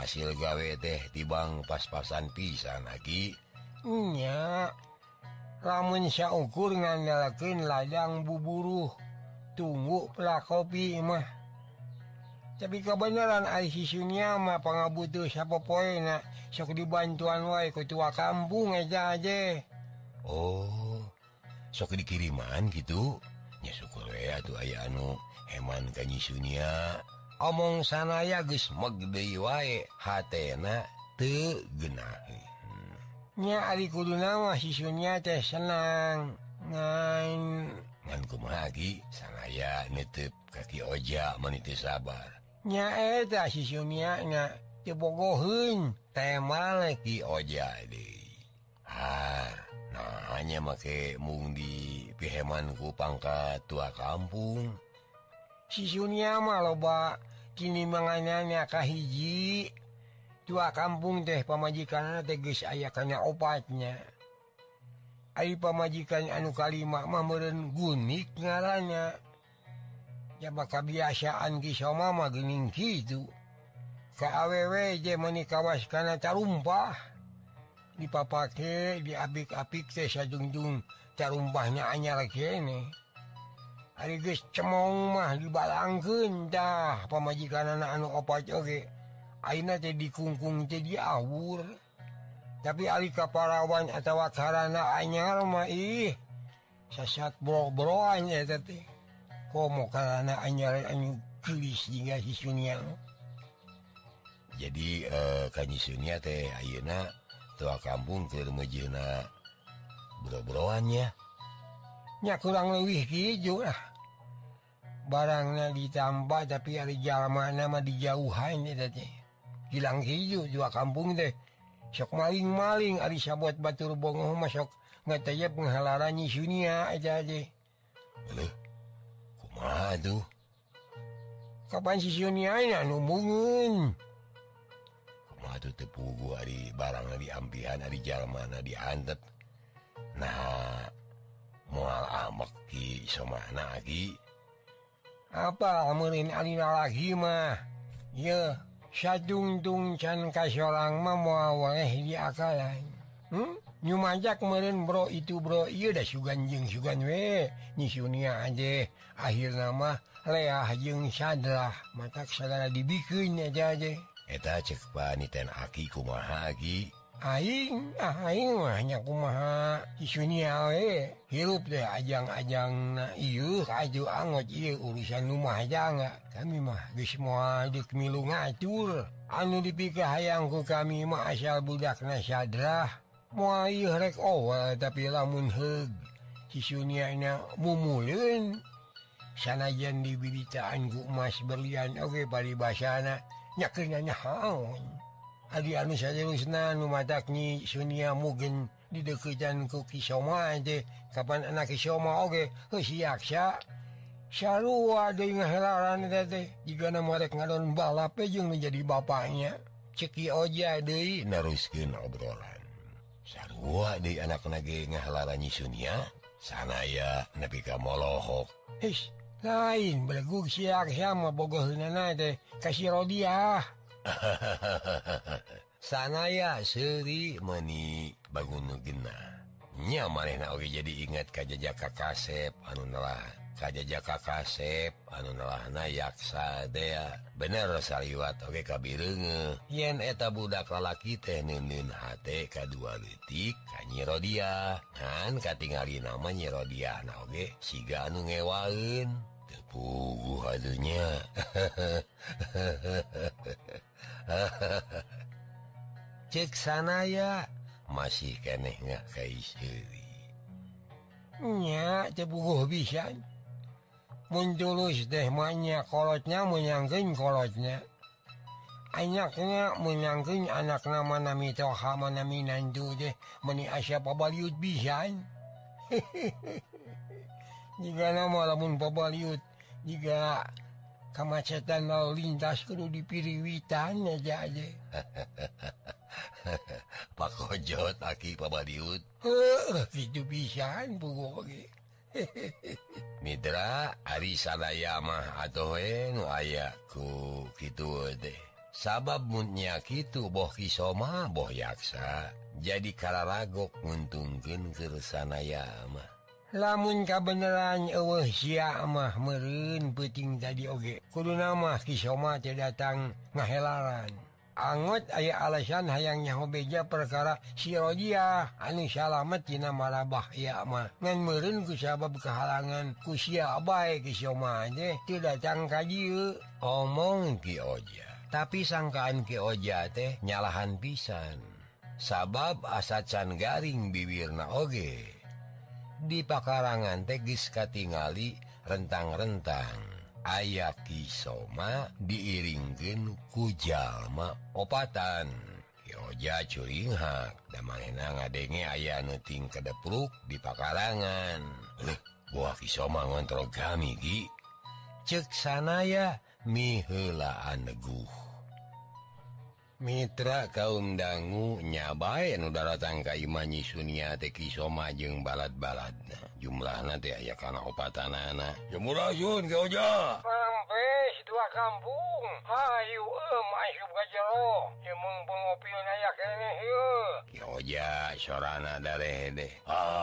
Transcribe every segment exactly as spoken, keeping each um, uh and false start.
hasil gawe teh tibang pas-pasan pisan lagi nya lamun saukur ngandalkeun ladang buburuh tunggu pela kopi mah tapi kebenaran ai sisunya mah pangabutuh sapopoena sok dibantuan wae ku tua kampung aja aja. Oh sok dikiriman gitu nya syukur we atuh aya anu heman ka nyisunya Omong sanaya geus meg deui wae hatena teu geunah. Nya ari kuduna mah sisunya teh senang ngan ngan kumaha lagi sanaya niteup ka Ki Oja mani teu sabar. Nya eta sisunya nya teu bogoheun tema Ki Oja deui. Ah, nah nya make mung di piheman ku pangkat tua kampung. Sisunya mah loba kini manganana kahiji tua kampung teh pamajikanna teh geus aya kana opatnya. Ari pamajikan anu kalima mah meureun Gunik ngaranna. Jaba kabiasaan ki soma mah geuning kitu. Ka awewe je meuni kawas kana tarumpah. Dipapake diapik-apik teh sajungjung tarumpahnya anyar kene. Ari geus cemong mah dibalangkeun tah pamajikanana anu opat oge. Ayeuna teh dikungkung teh diawur. Tapi ari kaparawan atawa karana anyar mah ih sasat bro-broan eta teh. Komo karana anyar anu geulis jingga sisunya. Jadi eh ka nyisunya teh ayeuna tua kampung keur meujeuna bro-broannya. Nya kurang leuwih kitu lah. Barangna ditambah tapi ari jalmana mah dijauhan eta teh. Hilang hiju dua kampung teh. Sok maling-maling ari sabot batur bongoh mah sok ngatayep ngahalaran nyisunya eta teh. Leuh. Kumaha tuh? Kapan sisunya anu mungeun? Kumaha tuh teu pugu ari barangna diampihan ari jalmana diantet. Nah, moal amek ki somana lagi. Apa meureun alina lagi mah? Ye, sadungtung can kasorang mah moal wae diakalan. Hmm? Nyumajak meureun bro itu bro ieu da sugan jeung sugan we. Nyisunia aja akhirna mah leah jeung sadrah matak sagala dibikeun aja aja. Eta cek paniten aki kumaha lagi. Aing, ah aing mah nya kumaha sisunia we. Hirup teh ajang-ajangna ieu kaju angot ieu urusan rumah jangga. Kami mah geus moal deuk milu ngatur. Anu dipikir hayang ku kami mah asal budakna sadrah. Moal ieu rek owel tapi lamun heug sisunia mumuleun. Sanajan diberitaan ku emas berlian oge paribasana nya keunanya haon. Adi anu saderusna nu matak nyi sunia mugen di deukeutan ku Kisoma teh kapan anak Kisoma oge geus yaksa sarua deui ngahelaran eta teh jigana marek ngadon balap jeung nu jadi bapaknya Cek Ki Oja deui naruskeun obrolan. Sarua deui anakna ge ngahelaran nyi sunia sanaya nepi ka molohok. His lain belegug si yaksa mah bogoheunana teh ka si Rodiah. Sanaya seuri meuni bagunugeunna. Nya manehna oge jadi ingat ka Jajaka Kasep anu nalah ka Jajaka Kasep anu nalahna yaksa dea. Bener saliwat oge kabireungeuh. Yen eta budak lalaki teh neuneun hate kadua leutik ka Nyi Rodiah. Ngan katingalina mah Nyi Rodiah na oge siga anu ngewaeun. Puguh adunya. Cek sanaya masih keneh ngak kaiseuri. Nya teu puguh pisan. Mun tulus teh mah nya kolotnya menyangkeun kolotnya. Anyaknya menyangkeun anakna manami Toha manami Nandu teh meuni asa pabaliut pisan. Jigana mah lamun pabaliut jika kemacetan lalu lintas kudu dipiriwitan aja aja. Pak Ojot aki pabaliut. Heuh, kitu pisan puguh ge. Mitra ari sadaya mah atoh we nu aya ku kitu teh. sabab munya kitu boh Kisoma boh yaksa jadi kararagok nguntungkeun kersanaya mah. Lamun kabeneran eueuh sia mah meureun peuting tadi oge. Kuduna mah Kisoma teh datang ngahelaran. Angot aya alasan hayang nyaho beja perkara si Rodia anu salamet tina marabah ieu mah. Ngan meureun ku sabab kehalangan ku sia bae Kisoma teh teu datang ka dieu. Omong Ki Oja. Tapi sangkaan Ki Oja teh nyalahan pisan. Sabab asa can garing bibirna oge. Di pakarangan teh geus katingali rentang-rentang aya Kisoma diiringkeun ku jalma opatan. Ki Oja curinghak da manehna ngadenge aya anu ting kedepruk di pakarangan. Leh, buah Kisoma ngontrol kami Ki. Ceuk sanaya mi heulaan neguh. Mitra kaum dangu nyabae anu datang ka imah Nyi Sunia teh Kisoma jeung balad-baladna. Jumlahna teh aya kana opatanana. Jemurasun Ki Oja. Mampes dua kampung. Hayu eum asup ka jero. Jeung pengopilna aya keneh ieu. Ki Oja sorana dareh deh.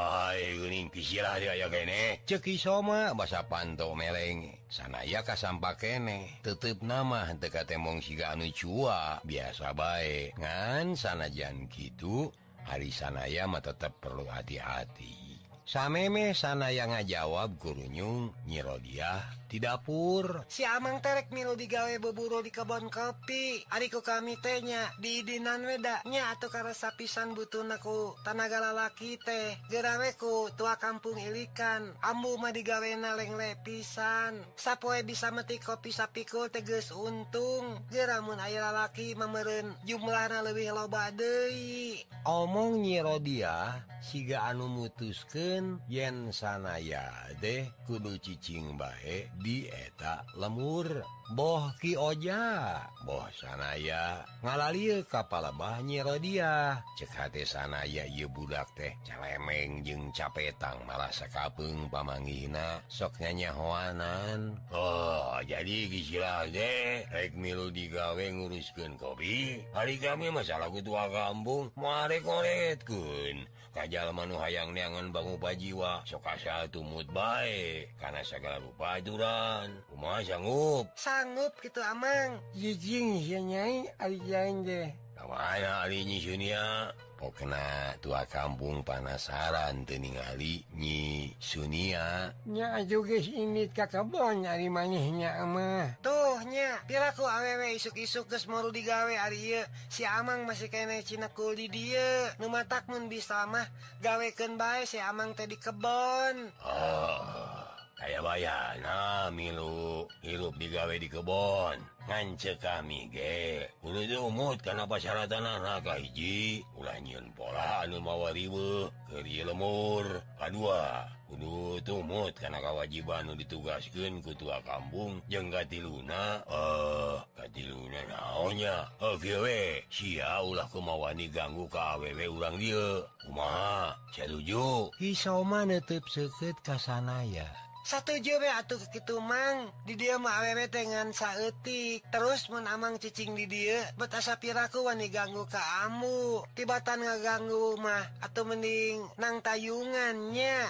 Ai geuning pisirah dia aya keneh. Ceuk Kisoma basa panto meleng. Sanaya kasampa keneh. Teteupna mah teu katemong siga anu cua, biasa bae. Ngan sanajan kitu, hari sanaya mah tetep perlu hati-hati. Sameme sanaya ngajawab gurunyung Nyi Rodiah di dapur. Si Amang terek milu digawe beburu di kebon kopi. Ariku kami teh nya di idinan weda nya atuh karasa pisan butuhna ku tanaga lalaki teh. Gerawe ku tua kampung ilikan. Ambu mah digawena lengle pisan. Sapoe bisa meti kopi sapikul teh geus untung. Geramun aya lalaki mameureun jumlahna leuwih loba deui. Omong Nyi Rodiah siga anu mutuskeun yen sanaya deh kudu cicing bae di eta lemur. Boh Ki Oja, boh sanaya ngalalieu ka palebah Nyi Rodiah. Ceuk hate sanaya ieu budak teh calemeng jeung capetang malah sakapeung pamanggihna sok nyanyahoanan. Oh, jadi kisilah teh rek milu digawe nguruskeun kopi. Hari kami masalah kutua kampung moal koretkeun. Kajalma nu hayang neangan bangu pajiwa sok asa tumut bae kana sagala rupa aturan. Kumaha sanggup? Sanggup kitu Amang. Jijing sia Nyai ari jain deh. Kamana ari Nyi Sunia? Pokna tua kampung panasaran teu ningali Nyi Sunia. Nya atuh geus indit ka kebon ari manehnya mah. Tuh nya, piraku awewe isuk-isuk geus moru digawe ari ieu. Si Amang masih keneh cinekul di dieu. Nu matak mun bisa mah gawekeun bae si Amang teh di kebon. Oh, kaya bayana milu hirup digawe di kebon. Ngan ceuk kami ge kudu umut kana pasyaratanana kahiji ulah nyieun pola anu mawa riweuh keur ieu lemur. Kadua kudu tumut kana kawajiban anu ditugaskeun ku tua kampung jeung katiluna eh katiluna naonnya heuh kieu we sia ulah kumawani ganggu ka awewe urang dieu. Kumaha setuju? Kisoma neuteub seukeut ka sanaya. Satuju we atuh kitu Mang. Di dieu mah awewe teh ngan saeutik. Terus mun Amang cicing di dieu, bet asa piraku wani ganggu ka amu. Tibatan ngaganggu mah atuh mending nang tayungannya.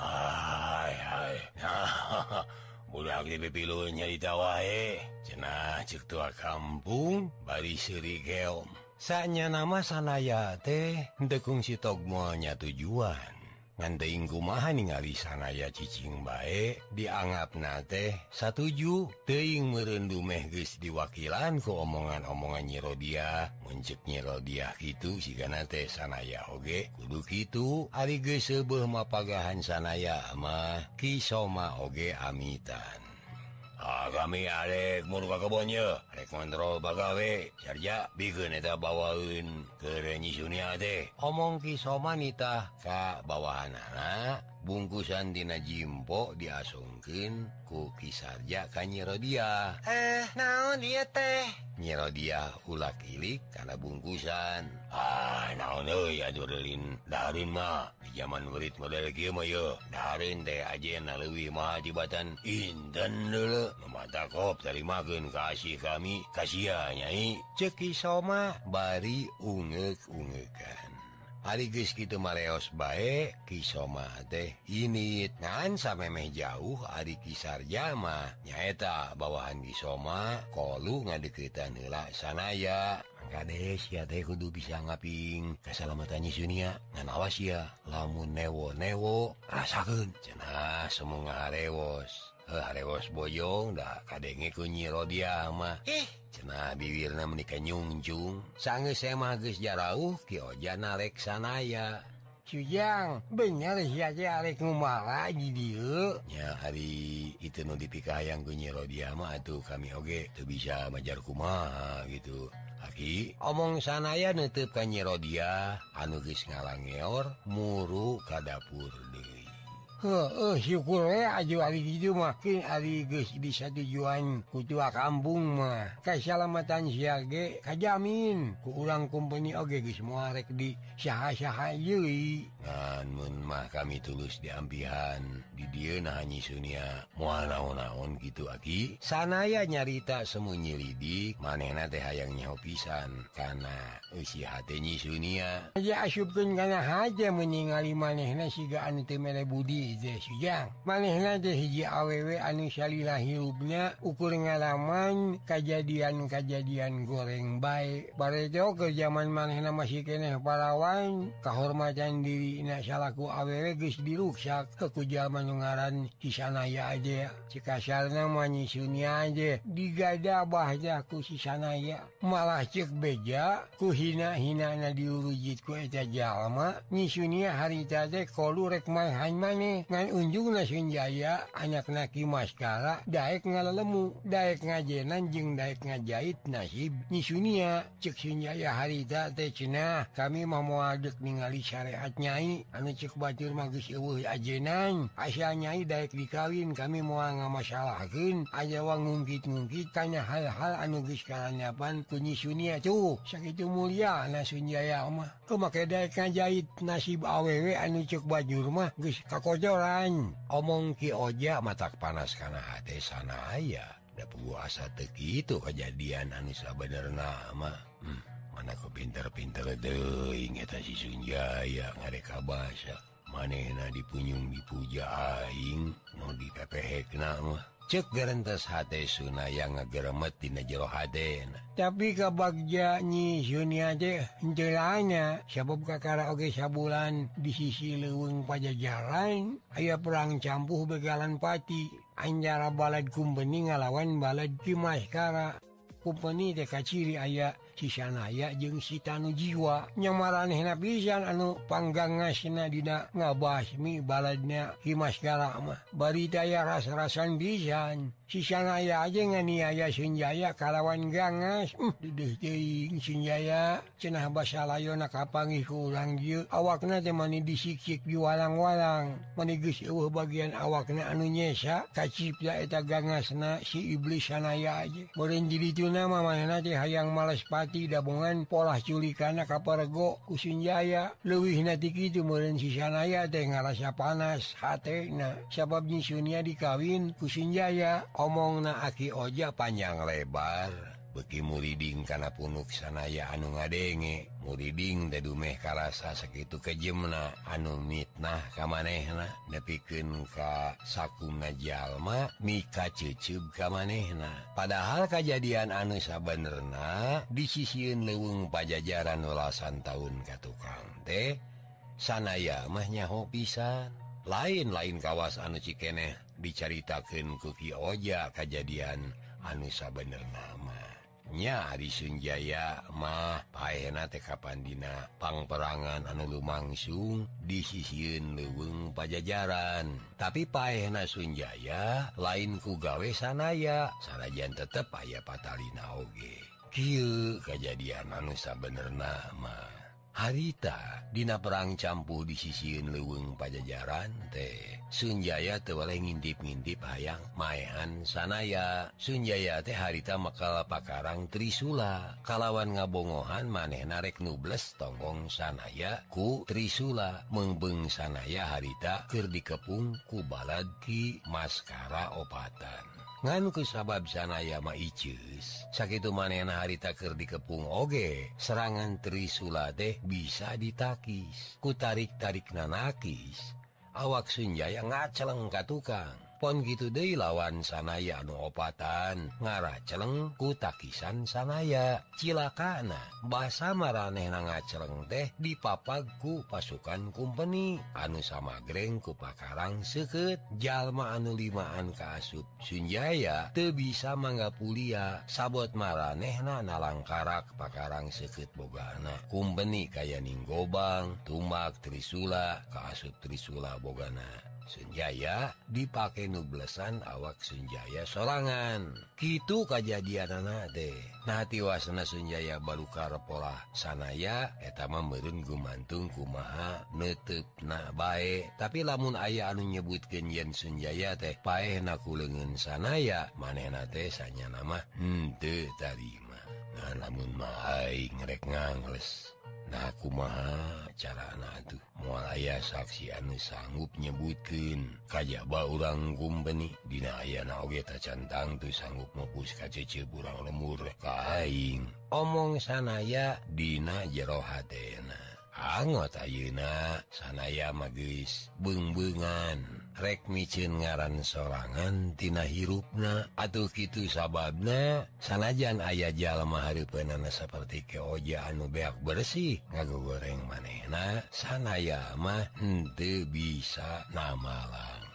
Hai hai. Nah, budak di pipiluun nyarita wae. Cenah ceuk tua kampung bari seuri keom. Sanya nama sanaya teh henteu kungsi togmo nya tujuan. Ngan teuing kumaha ningali sanaya cicing bae dianggapna teh satuju. Teuing meureun dumeh geus diwakilan ku omongan-omongan Nyi Rodiah. Mun ceuk Nyi Rodiah kitu sigana teh sanaya oge kudu kitu. Ari geus seubeuh mapagahan sanaya mah Kisoma oge amitan. Ah, kami arek mun ka kebon ye, arek kontrol bagawe. Sarja bikeun eta bawaeun ke Nyi Sunia teh. Omong Kisoma nitah ka bawahanana bungkusan dina jimpo diasungkeun ku Kisarja ka Nyi Rodia. Eh, naon dia teh? Nyi Rodia ulak ilik kana bungkusan. Ah, naon euy atuh relin dahareun mah di zaman murid model kieu mah yeuh. Dahareun teh ajeuna leuwih mah tibatan inten deuleu. Mata kop tarimakeun kasih kami kasihan nyai. Ceuk Kisoma Bari ungeuk-ungeukan. Ari geus kitu mareos bae Kisoma teh init ngan samemeh jauh ari Kisarja mah nyaeta bawahan Kisoma kolu ngadeuketan heula sanaya. Kades ya teh kudu bisa ngaping kasalamatan Nyisunia ngan awas ya lamun newo-newo rasakeun cenah semu ngaharewos. Heuh harewos boyong da kadenge ku Nyi Rodia mah. Ih, Cenah bibirna menika nyungcung. Sanggeus saya mah geus jarauh ki Oja narek sanaya. Sujang, bener sia teh arek ngumala di dieu. Nya hari itu nu dipikayang ku Nyi Rodia mah atuh kami oge teu bisa majar kumaha gitu. Aki, omong sanaya neuteub ka Nyi Rodia anu geus ngalangeor muru ka dapur deui. Heeh, syukur we aju ari ditu mah kin ari geus disatujuan ku tua kampung mah. Kasalamatan sia ge kajamin ku urang kumpeni oge geus moal rek di saha-saha deui. Ngan mun mah kami tulus diampihan di dieu nah Nyisunia moal naon-naon kitu Aki. Sanaya nyarita semu nyelidik manehna teh hayang nyaho pisan kana eusi hate Nyisunia. Aja asupkeun kana haja meningali manehna siga anu teu mere budi teh Sujang. Manehna teh hiji awewe anu salila hirupna ukur ngalaman kajadian-kajadian goreng bae. Barejo ke zaman manehna masih keneh parawan, kahormatan dirina salaku awewe geus diruksak ku zaman nu ngaran si Sanaya aja. Cikasarna mah Nyisunia aja digadabah dah ku si Sanaya. Malah cek beja ku hina-hinana diurujit ku eta jalma. Nyisunia harita teh kolu rek maehan maneh ngan unjungna Sunjaya anakna Ki Maskara daek ngalalemu daek ngajenan jeung daek ngajait nasib Nyisunia. Cek Sunjaya harita teh cenah kami mah moal deuk ningali syariat nyai anu cek batur mah geus eueuh ajenan asa nyai daek dikawin kami moal ngamasalahkeun ajawa ngungkit-ngungkit kana hal-hal anu geus karanyapan ku Nyisunia tuh sakitu mulia na Sunjaya mah teu make daek ngajait nasib awewe anu cek bajur mah geus kakojoran. Omong Ki Oja matak panas kana hate sanaya da puasa teu kitu kejadian anu sabenerna mah. Hmm, mana ku pinter-pinter deui eta si Sunjaya ngareka basa. Manehna dipunyung dipuja aing nu dipepehekna mah. Cek gerentes hate Sunaya ngageremet dina jero hadena. Tapi ka bagja Nyisunia teh henteu lanya sabab kakara oge sabulan di sisi leuweung Pajajaran aya perang campuh begalan pati anjara balad Kumbeni ngalawan balad Ki Maskara. Kumpeni teh kaciri aya si Sanaya jeung si Tanujiwa. Nya maranehna pisan anu panggangasna dina ngabasmi baladna Ki Maskara mah. Bari taya ras-rasan pisan. Si Sanaya aja nganiaya Sunjaya kalawan gangas. Uh, dedeh teuing Sunjaya. Cenah basa layona kapanggih ku urang dieu. Awakna teh mani disikik di walang-walang. Mani geus eueuh bagian awakna anu nyesa kacipta eta gangasna si iblis Sanaya aja. Beureun di dituna mah manehna teh hayang males pati dabongan polah culikana kaparego ku Sunjaya. Leuwihna ti kitu meureun si Sanaya teh ngarasa panas hatena sabab Nyisunia dikawin ku Sunjaya. Omongna Aki Oja panjang lebar beuki muriding kana punuk Sanaya anu ngadenge. Muriding teh dumeh karasa sakitu kejemna anu mitnah ka manehna nepikeun ka sakumna jalma mika ceuceub ka manehna. Padahal kajadian anu sabenerna disisieun leuweung Pajajaran welasan taun ka tukang teh Sanaya mah nyaho pisan. Lain-lain kawas anu cikeneh dicaritakeun ku Ki Oja kajadian anu sabenerna mah. Nya ari Sunjaya mah paehna teh kapandina pangperangan anu lumangsung disisieun leuweung Pajajaran. Tapi paehna Sunjaya lain ku gawe Sanaya sanajan tetep aya patalina oge. Kieu kajadian anu sabenerna mah. harita dina perang campuh di sisiun leuweung Pajajaran teh Sunjaya teu waleh ngintip-ngintip hayang maehan sanaya. Sunjaya teh harita makal pakarang Trisula kalawan ngabongohan manehna rek nubles tonggong sanaya ku Trisula mengbeng sanaya harita keur dikepung ku balad Ki Maskara opatan. Ngan ku sabab sanaya mah icus sakitu manehna harita keur dikepung oge serangan Trisula teh bisa ditakis ku tarik-tarikna nakis awak Sunjaya ngaceleng ka tukang pon kitu deui lawan sanaya anu opatan ngaraceleng ku takisan sanaya cilakana basa maranehna ngaceleng teh dipapag ku pasukan kumpeni anu samagreng ku pakarang seukeut jalma anu limaan kaasup Sunjaya teu bisa manggapulia sabot maranehna nalangkarak pakarang seukeut bogana kumpeni kaya Ninggobang Tumbak Trisula kaasup Trisula bogana Sunjaya dipake nublesan awak Sunjaya sorangan kitu kajadianana teh nah tiwasna Sunjaya baru karepolah sanaya eta mah meureun gumantung kumaha neutepna bae tapi lamun aya anu nyebutkeun yen Sunjaya teh paehna ku leungeun sanaya manehna teh sanyana mah henteu tarima nah lamun mah aing rek ngangles nah kumaha carana atuh moal aya saksi anu sanggup nyebutkeun kajaba urang kumpeni dina ayana oge tacantang teu sanggup ngepus ka ceceup urang lemur ka aing omong sanaya dina jero hatena angot ayeuna sanaya mah geus beung-beungan rek miceun ngaran sorangan tina hirupna atuh kitu sababna sanajan aya jalma hareupeunana saperti Ki Oja anu beak bersih ngagogoreng manehna sanaya mah henteu bisa namalang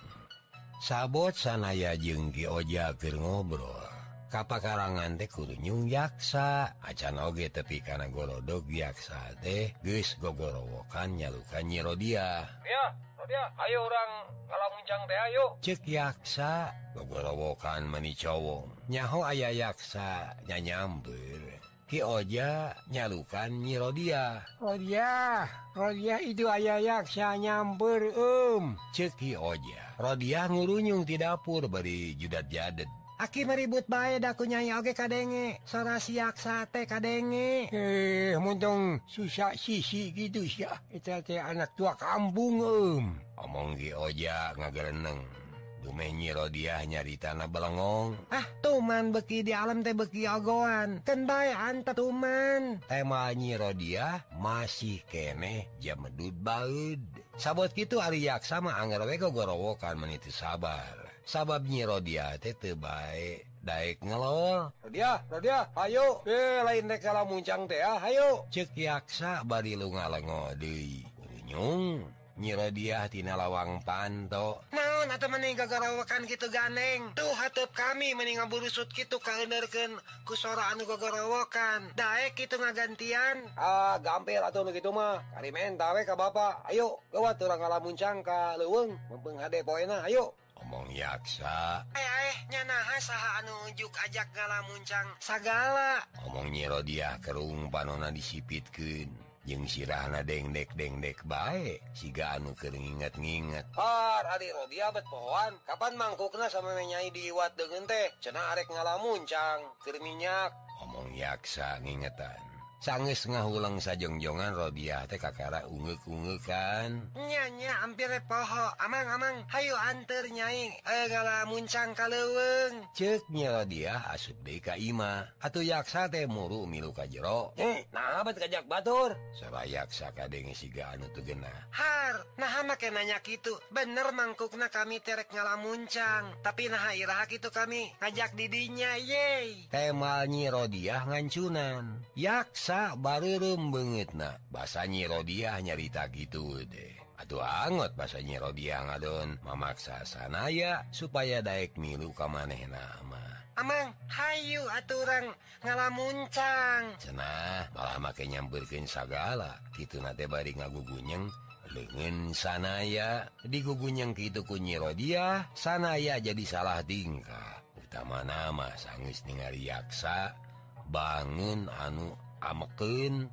sabot sanaya jeung Ki Oja keur ngobrol kapakarangan teh kudu nyung yaksa acan oge tepi kana golodog yaksa teh geus gogorowokan nyalukan Nyi Rodia ya Rodia ayo urang ngalamuncang teh ayo ceuk yaksa gogorowokan meni cowong nyaho aya yaksa nyanyambeur Ki Oja nyalukan Nyi Rodia Rodia Rodia itu aya yaksa nyamper em ceuk Ki Oja Rodia ngurunyung ti dapur bari judat jadet Aki meribut bae daku nyai oge kadenge sarasi yaksa teh kadenge eh muntong susah sisi gitu sia eta teh anak tua kampung em omong Ki Oja ngagereneng dumeh Nyi Rodia nyaritana belengong ah tuman beki di alam teh beki ogoan kan bae anta tuman tema Nyi Rodia masih keneh jamedud baeud sabot kitu ari yaksa mah anger we gogorowokan meni teu sabar sabab Nyi Rodia teh teu bae daek ngelol Rodia Rodia ayo eh lain rek ngalamuncang teh ah ayo ceuk yaksa bari lu ngalengo deui urunyung Nyi Rodia tina lawang panto naon atuh mending gogorowokan kitu ganeng tuh hateup kami mending ngaburusut kitu kahendeurkeun ku sora anu gogorowokan daek kitu ngagantian ah gampil atuh nu kitu mah kari menta we ka bapa ayo gawat urang ngalamuncang ka leuweung mumpung hade poena ayo omong yaksa eh eh nyanaha saha anu juk ajak ngalamuncang sagala omong Nyi Rodia kerung panonna disipitkeun jeung sirahna dengdek-dengdek bae siga anu keur nginget-nginget har ari Rodia bet pohoan kapan mangkukna sama Nyai diiwat deungeun teh cenah arek ngalamuncang keur minyak omong yaksa ngingetan Sanggeus ngahulang sajongjongan Rodia teh kakara ungeuk-ungeukan. Nya nya hampir poho. Amang-amang hayu anter nyai eh ngalamuncang ka leuweung. Ceuk nya Rodia asup deui ka imah. Atuh yaksa teh muru milu ka jero. Eh, naha bet kajak batur? Sarua yaksa kadenge siga anu teu geunah. Har, naha make nanya kitu. Bener mangkukna kami terek ngalamuncang. Tapi naha iraha kitu kami ngajak didinya ye. Temal Nyi Rodia ngancunan. Yaksa bareureum beungeutna. Basa Nyi Rodia nyarita kitu deh. Atuh angot basa Nyi Rodia ngadon mamaksa sanaya supaya daek milu ka manehna mah. Amang, hayu aturang ngalamuncang. Cenah, malah make nyampeurkeun sagala. Kitu nate bari ngagugunyeng leungeun sanaya. Digugunyeng kitu ku Nyi Rodia, sanaya jadi salah tingkah. Utama nama sanggeus ningali yaksa bangun anu amekeun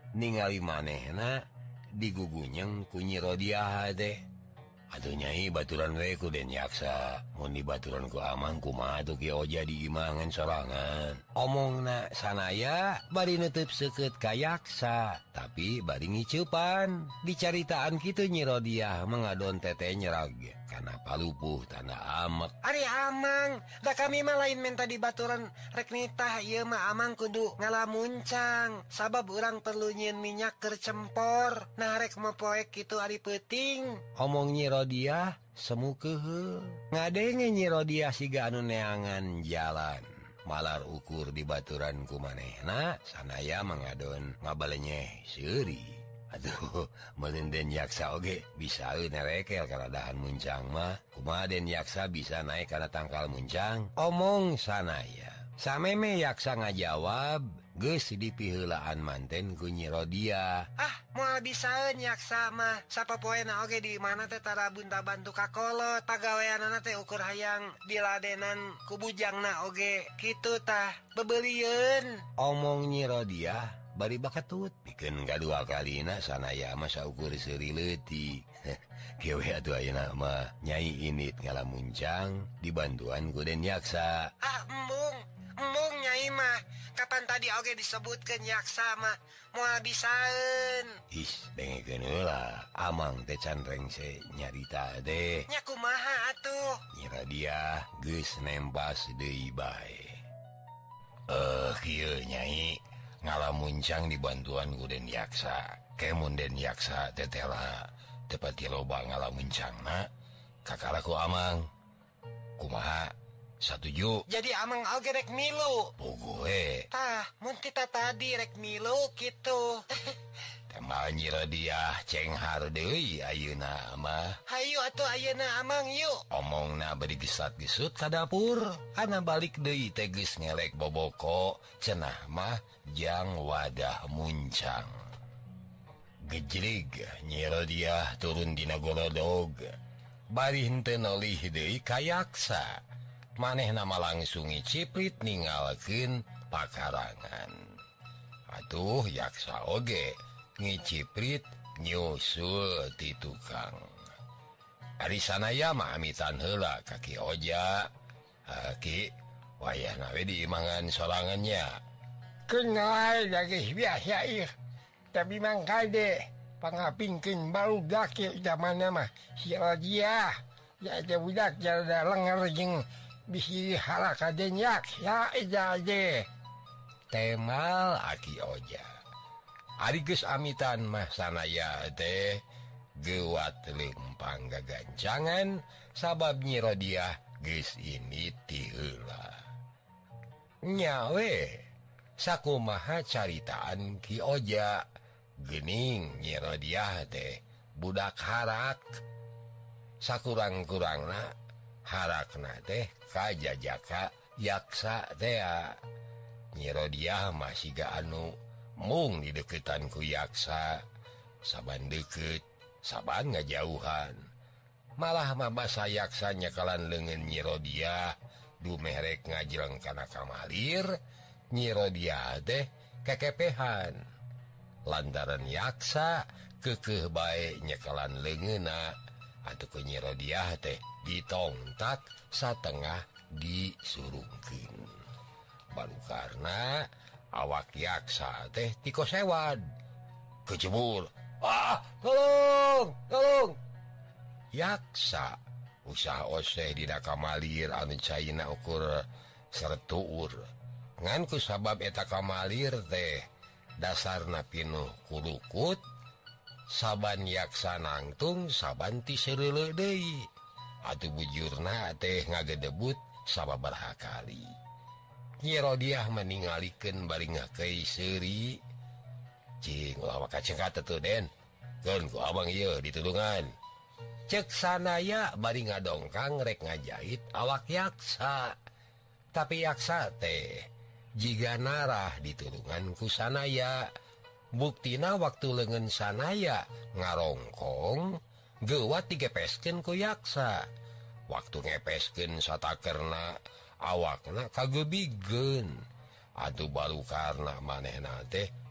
ningali manehna digugunyeng kunyi Rodia deh. Atuh Nyai baturan we ku Den Yaksa, mun di baturan ku Amang kumaha tuh Ki Oja diimangan sorangan. Omongna sanaya bari neuteub seukeut ka Yaksa, tapi bari ngiceupan. Dicaritaan kitu Nyi Rodia mengadon teteh nyerag kana palupuh tanda amek. Ari Amang, da kami mah lain minta di baturan rek nitah ieu mah Amang kudu ngalamuncang. Sabab urang perlu nyieun minyak keur cempor. Nah rek mopoek kitu ari peuting. Omong Nyi Rodia semu keuheul. Ngadenge Nyi Rodia siga anu neangan jalan. Malar ukur di baturan ku manehna sanaya mengadon ngabalenyeh seuri. Aduh, meureun Den Yaksa oge bisa nerekel kana dahan muncang mah. Kumaha Den Yaksa bisa naik kana tangkal muncang? Omong sanaya. Sameme Yaksa ngajawab, geus dipiheulaan manten ku Nyi Rodia. Ah, moal bisaeun Yaksa mah. Sapopoena oge di mana teh tara bunta bantu kakolot. Pagaweanana teh ukur hayang diladenan ku bujangna oge. Kitu tah, bebeulieun. Omong Nyi Rodia bari bakatut pikeun kadua kalina sanaya mah saukur seuri leutik. Kewe atuh ayeuna mah Nyai Init ngalamuncang dibantuan ku Den Yaksa. Ah, embung, embung Nyai mah. Kapan tadi oge disebutkeun Yaksa mah moal bisaeun. Is, dengekeun heula, Amang teh can rengse nyarita deh. Nya kumaha atuh? Nyi Rodia geus nempas deui bae. Eh, kieu Nyai ngalamuncang dibantuan ku Den Yaksa. Kemun Den Yaksa tetela tepati loba ngalamuncangna kakara ku Amang. Kumaha? Satuju? Jadi Amang oge rek milu. Puguh we. Tah, mun kita tadi rek milu kitu. Temal Nyi Rodia cenghar deui ayeuna mah. Hayu atuh ayeuna Amang yuk. Omongna bari gesat-gesut ka dapur. Kana balik deui teh geus ngelek boboko cenah mah jang wadah muncang. Gejrig Nyi Rodia turun dina golodog. Bari henteu nolih deui ka Yaksa. Manehna mah langsung ngiciprit ningalkeun pakarangan. Atuh Yaksa oge ngiciprit nyusul ti tukang. Ari sanaya mah amitan heula ka Ki Oja. Uh, Ki, wayahna we diimangan sorangannya. Kenal lagi biasa ieu. Tapi mangkade pangapingkeun barudak ieu zamana mah si Rodia. Ya ada budak jada lenger jeung bisi halaka Den Yaksa ija je. Temal Aki Oja. Ari geus amitan mah sanaya teh gewat lempang gagancangan sabab Nyi Rodia geus ini ti heula. Nya we, sakumaha caritaan Ki Oja. Geuning Nyi Rodia teh budak harak. Sakurang-kurangna harakna teh kajajaka Yaksa teh. Nyi Rodia masih ga anu mung di deketan ku Yaksa. Saban deket, saban ngajauhan. Malah mabasa Yaksa nyekalan leungeun Nyi Rodia dumerek ngajreng kana kamalir. Nyi Rodia teh kekepehan. Lantaran Yaksa keukeuh bae nyekalan leungeunna. Atuh ku Nyi Rodia teh ditongtak satengah disurungkeun. Barukarna awak Yaksa teh tikosewad. Kecebur. Ah, tolong, tolong. Yaksa usaha oseh dina kamalir anu caina ukur sertuur. Ngan ku sabab eta kamalir teh dasarna pinuh kulukut. Saban Yaksa nangtung saban ti sereuleu deui. Atuh bujurna teh ngagedebut sababaraha kali. Nyi Rodia meningalikeun bari ngakei seuri. Cing ulah maka cekat atuh Den. Keun ku abang ieu ditulungan. Cek sanaya bari ngadongkang rek ngajahit awak Yaksa. Tapi Yaksa teh jiga narah ditulungan ku sanaya. Buktina waktu leungeun sanaya ngarongkong gewat digepeskeun ku Yaksa. Waktu ngepeskeun satakerna awakna kagebigkeun. Atuh baru karna manehna teh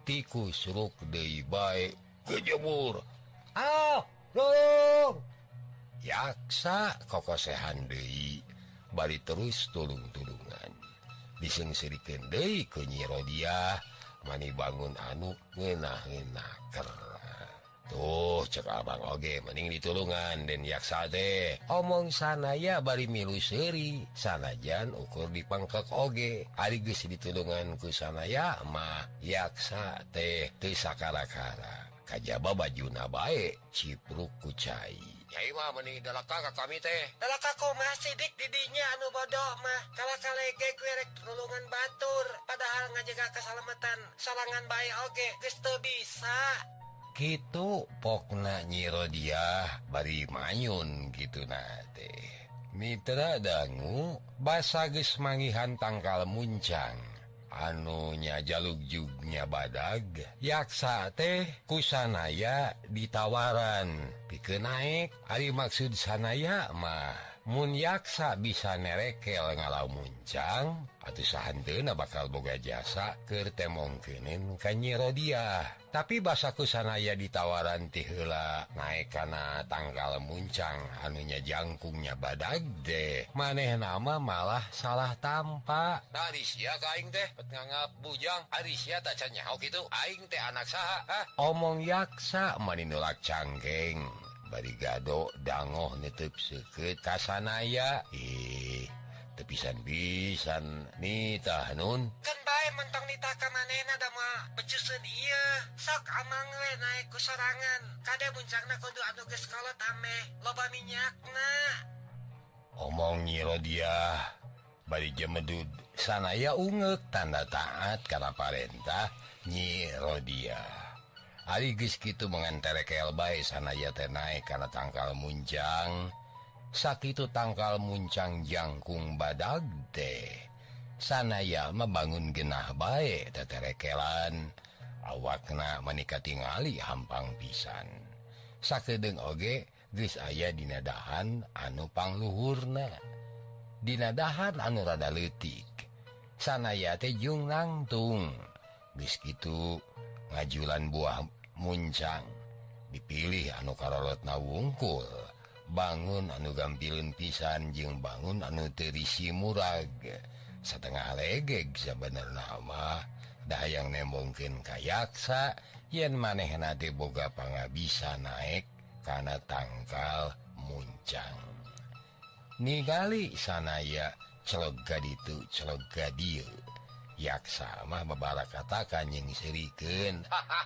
tiku suruk deui bae kejemur. Ah, tolong. Yaksa kokosehan deui bari terus tulung-tulungan. Disengsirikeun deui ku Nyi Rodiah mani bangun anu ngeunah-ngeunaker. Tuh cek abang oge mending ditulungan den yaksa teh. Omong sanaya bari milu seuri sanajan ukur dipangkek oge. Ari geus ditulungan ku sanaya mah yaksa teh teu sakara-kara. Kajaba bajuna bae cipruk ku cai. Nyai mah mending dalaka ka kami teh. Dalaka kumaha sidik didinya anu bodoh mah. Kalaka-lege ku erek tulungan batur. Padahal ngajaga keselamatan salangan bae oge geus teu bisa. Kitu pokna Nyi Rodiah bari manyun kitu nate. Mitra dangu basa geus mangihan tangkal muncang. Anu nya jalugjugnya badag yaksa teh ku sanaya ditawaran pikeun naek. Ari maksud sanaya mah mun yaksa bisa nerekel ngalau muncang atuh sahanteuna bakal boga jasa keur temongkeuneun ka Nyi Rodiah. Tapi basaku sanaya ditawaran ti heula naek kana tangkal muncang anunya jangkungnya badag deh. Manehna mah malah salah tampa. Nah ari sia ka aing teh bet nganggap bujang. Ari sia tak can nyaho kitu. Aing teh anak saha? Hah? Omong yaksa mani nulak cangkeng. Bari gado dangoh netep seukeut ka sanaya. Ih, teu pisan-pisan nitah nun. Kan bae mentong nitah ka manehna da mah becuseun ieu. Sok amang we naek ku sorangan. Kade muncangna kudu anu geus kolot ameh loba minyakna. Omong Nyi Rodiah bari jemedud sanaya ungeuk tanda taat kana parentah Nyi Rodiah. Ari geus kitu menganterekel bae sanaya teh naek kana tangkal muncang. Sakitu tangkal muncang jangkung badag teh. Sanaya mah bangun genah bae teterekelan. Awakna menika tingali hampang pisan. Sakedeung oge geus aya dina dahan anu pangluhurna. Dina dahan anu rada leutik. Sanaya teh jung nangtung. Geus kitu ngajulan buah muncang. Dipilih anu karolotna wungkul. Bangun anu gampileun pisan jeung bangun anu teu risi murag. Satengah legeg sabenerna mah da hayang nembongkeun ka yaksa yen manehna teh boga pangabisa naek kana tangkal muncang. Ningali sanaya celog ka ditu celog ka dieu. Yaksa mah babarakatakan jeung serikeun.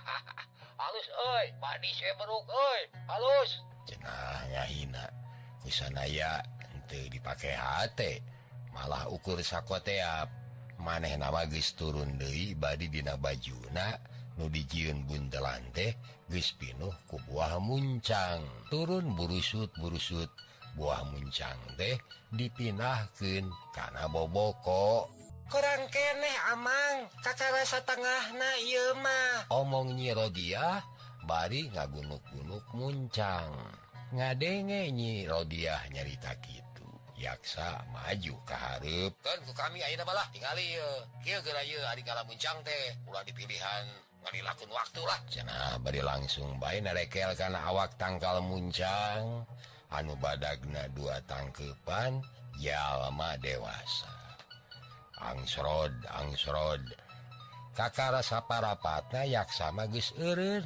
Halus euy, padi we beruk euy. Halus. Cenah ngahina ku sanaya henteu dipake hate. Malah ukur sakoteap. Manehna mah geus turun deui badi dina bajuna nu dijieun buntelan teh geus pinuh ku buah muncang. Turun burusut-burusut buah muncang teh dipinahkeun kana boboko. Kurang keneh amang kakara satengahna ieu mah. Omong Nyi Rodiah bari ngagunuk-gunuk muncang. Ngadenge Nyi Rodiah nyarita kitu. Yaksa maju ka hareup. Kan ku kami ayeuna balah tingali ieu. Kieu geura ieu ari ngala muncang teh ulah dipilihan ngalilakun waktu lah. Cenah bari langsung bae narekel kana awak tangkal muncang anu badagna dua tangkeupan jalma dewasa. Angsrod, angsrod. Kakara saparapatna yaksa mah geus eureun.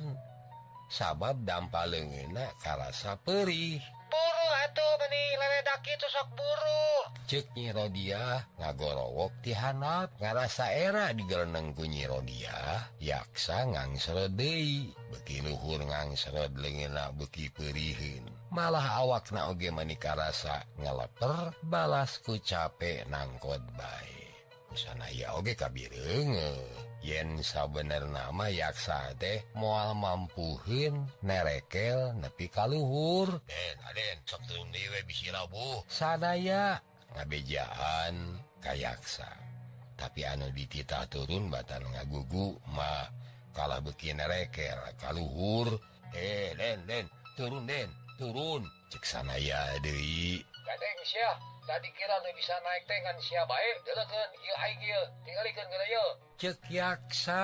Sabab dampaleungeunna karasa peurih. Buru atuh meni leredak kitu sok buru. Ceuk Nyi Rodiah ngagorowok ti handap. Ngarasa era digereneng ku Nyi Rodiah, yaksa ngangsrod deui. Beuki luhur ngangsrod leungeunna beuki peuriheun. Malah awakna oge mani karasa ngeleper balas ku cape nangkod bae. Sanaya oge kabireungeun. Yen sabenerna mah yaksa teh moal mampuheun nerekel nepi ka luhur. Den, aden, sok turun deui we bisi labuh. Sadaya ngabejaan ka yaksa. Tapi anu dititah turun batan ngagugu mah kalah beuki nerekel ka luhur. Eh, Den, Den, turun Den, turun. Cek sanaya deui. Gadeng sia, tadi kira nu bisa naik teh ngan sia bae, deurekeun ieu aing ieu, tingalikeun geura ieu. Ceuk yaksa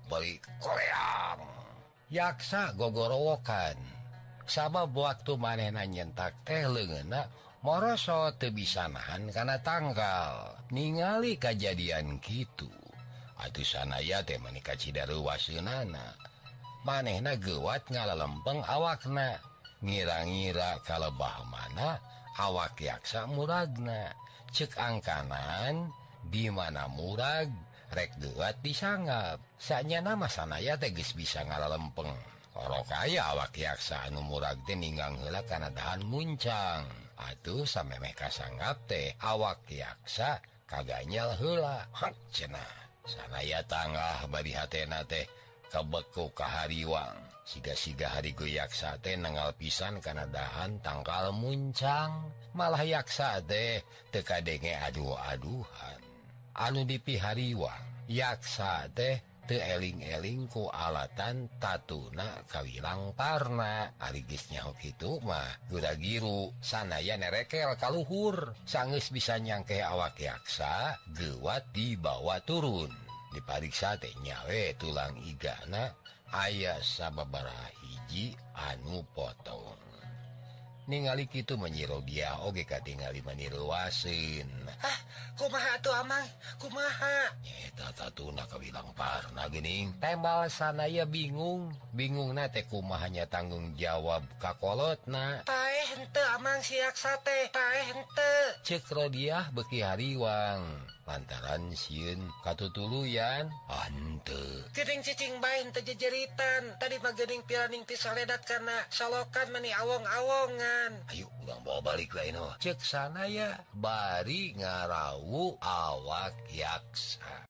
balik Korea yaksa gogorowokan sabab waktu manehna nyentak teh leungeunna moroso teu bisa nahan kana tanggal ningali kajadian kitu atuh sanaya teh manika cidaruwaseunana manehna geuwat ngalalempeng awakna ngira-ngira kalebah mana awak yaksa muragna cek angkanan di mana murag rek geuwat disanggap sanyana masanaya teh geus bisa ngalalempeng oro kaya awak yaksa anu murag teh ninggang heula kana dahan muncang atuh samemeh kasanggap teh awak yaksa kaganyel heula hak cenah sanaya tanggah bari hatena teh kabeku ka hariwang siga-siga harigu yaksa teh nengal pisan kana dahan tangkal muncang malah yaksa teh teu kadenge aduh-aduhan anu dipihariwang yaksa teh teu eling-eling ku alatan tatuna kawilang parna ari geus nyaho kitu mah gura-giru sanaya nerekel kaluhur sanggeus bisa nyangkeh awak yaksa geuwat dibawa turun dipariksa teh nyawe tulang igana aya sababaraha hiji anu potong ningali kitu menyiro dia oge katingali maniruaseun ah kumaha atuh amang kumaha eta tatuna kawilang parna geuning tembal sanaya bingung bingungna teh kumahanya tanggung jawab ka kolotna paeh henteu amang si yaksa teh paeh henteu ceuk Rodiah beuki hariwang lantaran sieun katutuluyan henteu geuning cicing bae henteu jejeritan tadi mah geuning piraning ti saledat kana salokan meni awong-awongan ayo urang bawa balik lain mah ceuk sanaya bari ngarawu awak yaksa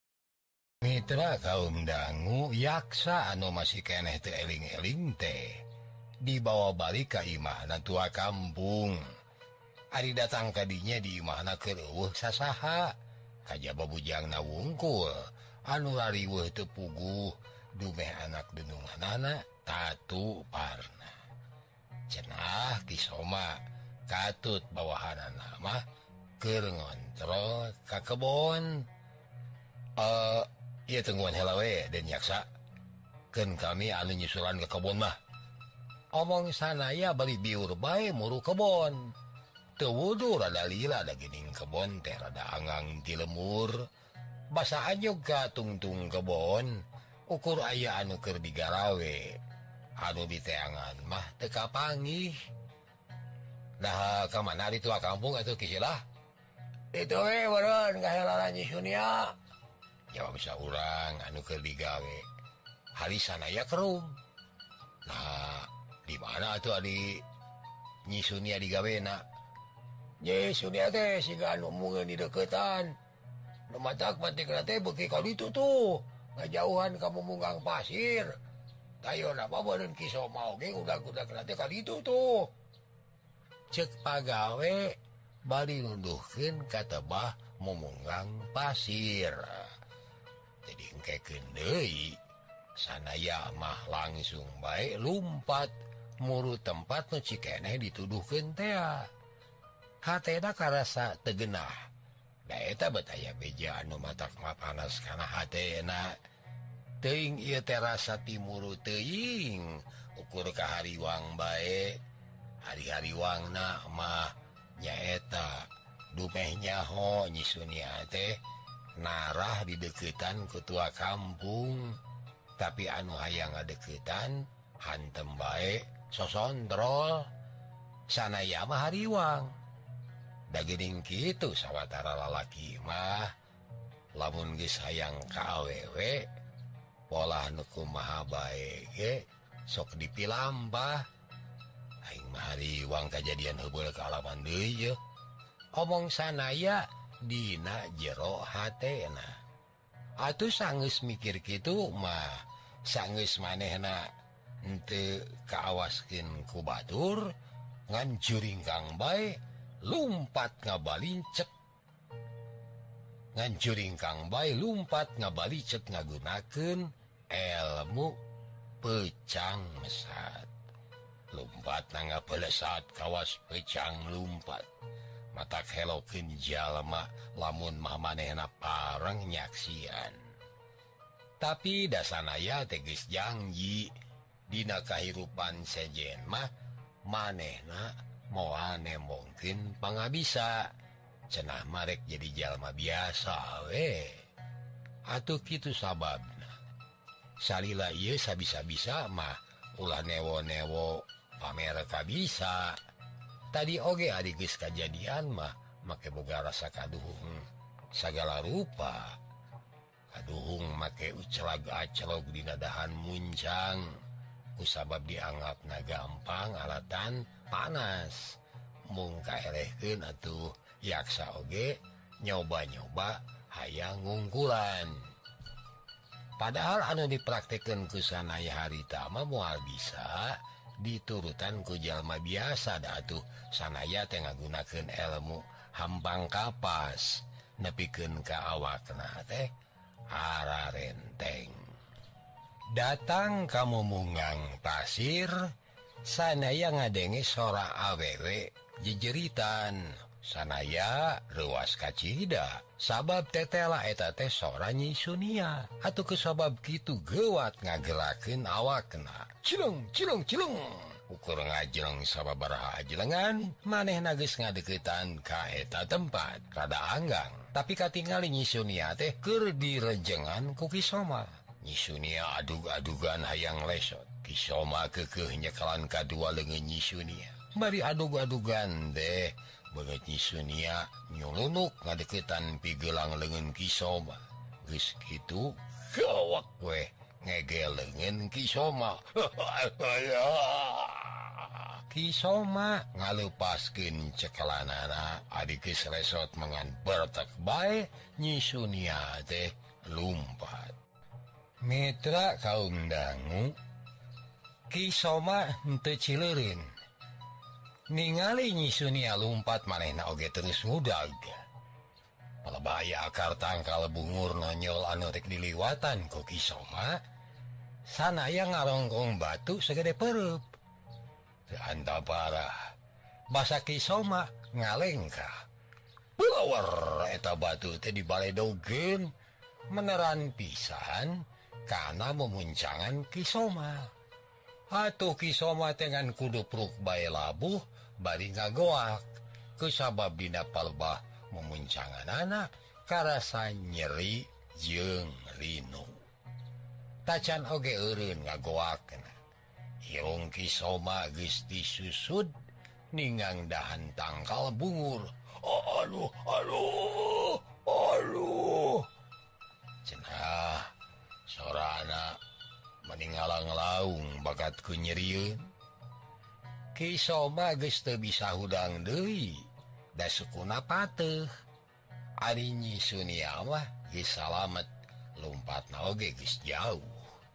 mitra kaum dangu yaksa anu masih keneh teu eling-eling teh dibawa balik ka imahna tua kampung ari datang ka dinya di imahna keur eueuh sasaha kajaba bujangna wungkul anu lariweuh teu puguh dumeh anak denunganana tatu parna cenah kisoma katut bawahanana mah keur ngontrol ka kebon eh ieu tungguan heula we den yaksa keun kami anu nyusulan ke kebon mah omong sanaya bari biur bae muru kebon teu wudu rada lila da geuning kebon teh rada angang ti lemur basa anyog ka tungtung kebon ukur aya anu keur digarawe anu diteangan mah teu kapanggih nah ka mana di tua kampung atuh kisilah itu we beureun kahelana nyisunya jawab saurang anu keur digawe hari sanaya kerum nah di mana atuh adi nyisunya digawena nyisunya teh siga anu mungeun di deukeutan nu matak matik teh beuki ka ditu tuh ngajauhan ka mumunggang pasir tayona mah beureun kisoma oge udag-udag teh ka ditu tuh ceuk pagawe bari nunduhkeun ka tebah mumunggang pasir jadi engkekeun deui sanaya mah langsung bae lumpat muru tempat nu cikeneh dituduhkeun teh hatena karasa teu geunah da eta bet aya beja anu matak mapanas kana hatena teuing ieu teh rasa timuru teuing ukur ka hariwang bae hari-hariwangna mah nyaeta dumeh nyaho nyisunia teh narah di deukeutan ku tua kampung tapi anu hayang ngadeuketan hantem bae sosondrol sanaya mah hariwang da geuning kitu sawatara lalaki mah lamun geus hayang ka awewe pola nu kumaha bae ge sok dipilampah aing mah hariwang kajadian heubeul kaalaman deui ye omong sanaya dina jero hatena atuh sanggeus mikir kitu mah sanggeus manehna henteu kaawaskeun ku batur ngan juringkang bae lumpat ngabalincek ngan juringkang bae lumpat ngabalincek ngagunakeun elmu pecang mesat lumpat ngapelesat kawas pecang lumpat matak helokeun jalma lamun mah manehna pareng nyaksian tapi dasanaya teges janji dina kahirupan sejen mah manehna moane mungkin pangabisa cenah marek jadi jalma biasa we atuh kitu sababna salila ieu sabisa-bisa mah ulah newo-newo pamer kabisa tadi oge ari geus kajadian mah make boga rasa kaduhung sagala rupa kaduhung make ucelag aclog dina dahan muncang kusabab dianggapna gampang alatan panas mung kaelehkeun atuh yaksa oge nyoba-nyoba hayang ngungkulan padahal anu dipraktekeun ku sanaya harita mah moal bisa diturutan ku jalma biasa da atuh sanaya teh ngagunakeun ilmu hambang kapas nepikeun ka awakna teh ararenteng datang kamu munggang pasir sanaya ngadenge sora awewe jejeritan sanaya ruas kacida sabab tetela eta teh sora Nyi Sunia atuh kesabab kitu gewat ngagerakeun awakna cileng cileng cileng ukur ngajeng sababaraha ajelengan manehna geus ngadeukeutan ka eta tempat rada anggang tapi katingali Nyi Sunia teh keur direjengan ku Kisoma. Nyi Sunia adug-adugan hayang lesot Kisoma keukeuh nyekelan kadua leungeun Nyi Sunia bari adug-adugan deh beungeut Nyi Sunia nyulunuk ngadeuketan pigelang leungeun Kisoma geus kitu gawak we ngegel leungeun Kisoma Kisoma ngalepaskeun cekelanana adi geus resot mangan bertek bae Nyi Sunia teh lumpat mitra kaum dangu Kisoma henteu cileureun ningali Nyi Sunia lumpat manehna oge terus ngudag palebaya akar tangkal bungur nonyol anu rek diliwatan ku Kisoma sanaya ngarongkong batu segede pereup teu anta parah basa Kisoma ngalengkah pulawar eta batu teh dibaledogeun meneran pisan kana memuncangan Kisoma atuh Kisoma dengan kudu pruk bae labuh bari ngagoak kusabab dina palebah memuncanganana karasa nyeri jeung rinu tacan oge eureun ngagoakna irung Kisoma geus disusud ningang dahan tangkal bungur aduh aduh aduh cenah sorana meninggalang laung bakat ku nyerieun Kisoma geus teu bisa hudang deui da sukuna pateuh ari Nyi Sunia mah geus salamet lompatna oge geus jauh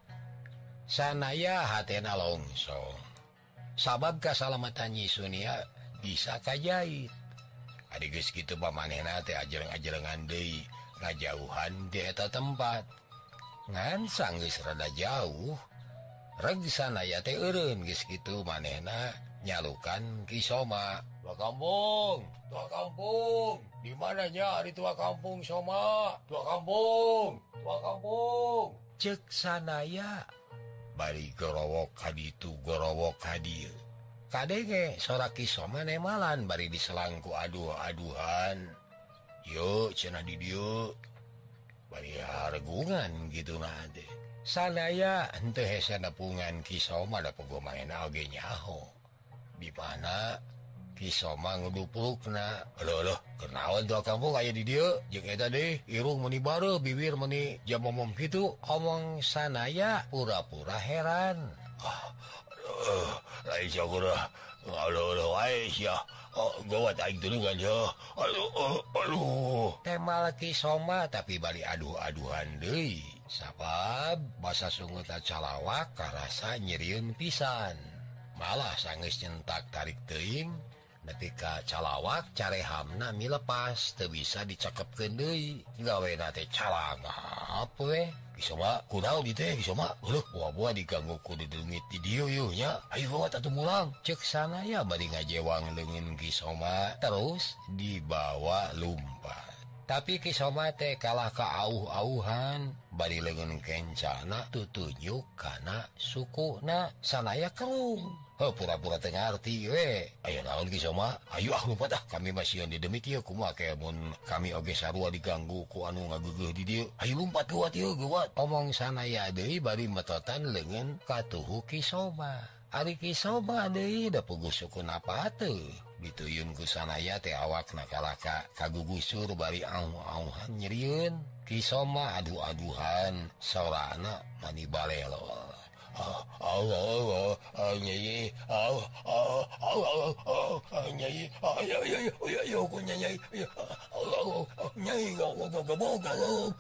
sanaya hatena longsong sabab kasalamatan Nyi Sunia bisa kajait ari geus kitu pamanehna teh ajeleng-ajelengan deui ngajauhan di eta tempat ngan sanggeus rada jauh reg sanaya teh eureun geus kitu manehna nyalukan Kisoma tua kampung tua kampung di mananya di tua kampung Soma tua kampung tua kampung cek sanaya bari gorowok kaditu gorowok kadieu kadenge sora Kisoma nemalan bari diselangku aduh-aduhan yuk cenah di dieu bari hargungan gitu mah teh sanaya henteu hese nepungan Kisoma da pagomana oge nyaho di mana Kisoma nguduprukna leuh leuh keur naon tua kampung aya di dieu jeung eta deui irung meuni bareu bibir meuni jam momom kitu omong sanaya pura-pura heran ah aduh lain sakurah aduh wae sia gawat aing tulungan ya aduh aduh temal Kisoma tapi bali aduh-aduhan deui sabab basa sungguta calawak karasa nyerieun pisan malah sanggeus nyentak tarik teuing nepi ka calawak carehamna milepas teu bisa dicakepkeun deui gawena teh calangap we Kisoma kunaon di teh Kisoma leuh buah-buah diganggu ku didungit di dieu yeuh nya ayo gawat atuh mulang ceuk sanaya bari ngajewang leungeun Kisoma terus dibawa lumpat tapi kisomate kalah kauh-auhan bari leungeun kencana tutujuk kana suku na sanaya kerung. Oh, pura-pura teu ngarti we. Aya naon kisoma? Ayo ah lumpat ah kami masieun di demit ieu kumaha ke mun kami oge sarua diganggu ku anu ngageugeuh di dieu. Ayo lumpat geuwat ieu geuwat. Omong sanaya deui bari metotan leungeun ka tuhu kisoma. Ari kisoma deui da puguh suku napa teu. Dituyun ku sanaya teh awakna kalaka kagugusur bari auh-auhan nyerieun. Kisoma aduh-aduhan saurana mani balelo. Ah, Allah, Allah, nyai, ah, ah, Allah, ah, nyai, ah, ya, ya, ya, ya, ya, aku nyai, ya, Allah, nyai, gak, gak, gak, gak,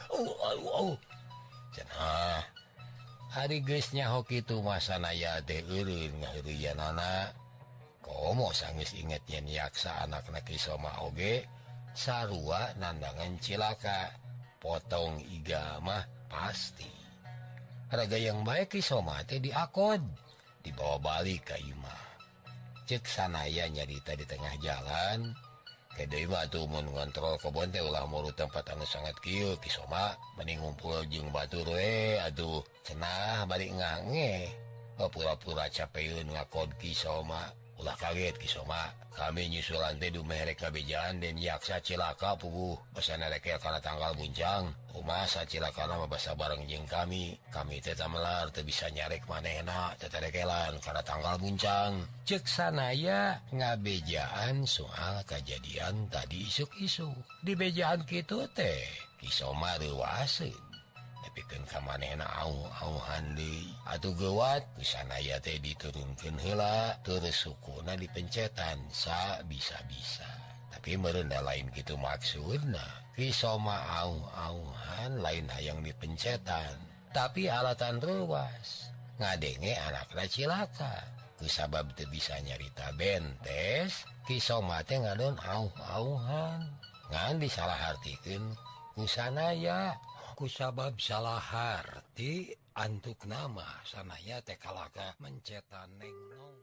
Allah, cenah, hari geusnya hoki tu masanaya teh eureun ngaheureunana, komo sanggeus inget yen yaksa anakna Kisoma oge, sarua nandangan cilaka, potong iga mah pasti. Raga yang baik Kisoma teh diakod dibawa balik ka imah. Cek sanaya nyarita di tengah jalan kedeui mah atuh mun ngontrol kebon teh ulah muru tempat anu sangat kieu Kisoma mending ngumpul jeung batur we atuh cenah bari ngange. Pura-pura capeun ngakod Kisoma ulah kaget Kisoma kami nyusulan teh dumeh rek ngabejaan den yaksa cilaka puguh basana rek kana tanggal buncang kumaha sacilakana mah basa bareng jeung kami kami teh tamelar teu bisa nyarek manehna teh terekelan kana tanggal buncang ceuk sanaya ngabejaan soal kejadian tadi isuk-isuk di bejaan kitu teh Kisoma reuwaseun nepikeun ka manehna auh-auhan deui atuh geuwat kusanaya teh diturunkeun heula terus sukuna dipencetan sa bisa-bisa tapi meureun da lain kitu maksudna Kisoma auh-auhan lain hayang dipencetan tapi alatan reuwas ngadenge anakna cilaka kusabab teu bisa nyarita bentes Kisoma teh ngadeun auh-auhan ngan disalahartikeun kusanaya kusabab salah harti antuk nama sanaya teh kalaka mencetan neng nong.